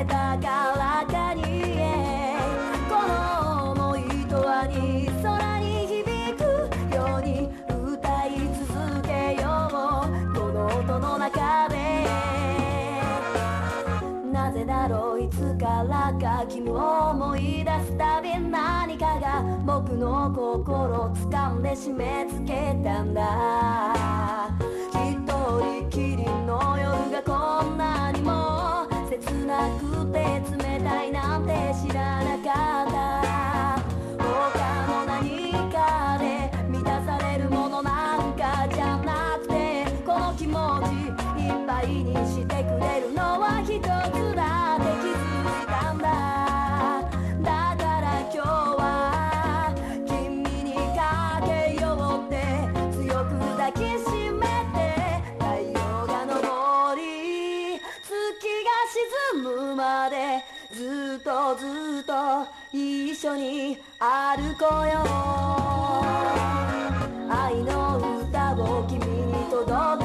高らかにこの想いとはに空に響くように歌い続けようこの音の中でなぜだろういつからか君を思い出すたび何かが僕の心を掴んで締め付けたんだ一人きりの夜がこんなにも切なくて冷たいなんて知らなかった他の何かで満たされるものなんかじゃなくてこの気持ちいっぱいにしてくれるのは一つだって気づいたんだだから今日は君にかけようって強く抱きしめて太陽が昇り月が沈むまでずっとずっと一緒に歩こうよ愛の歌を君に届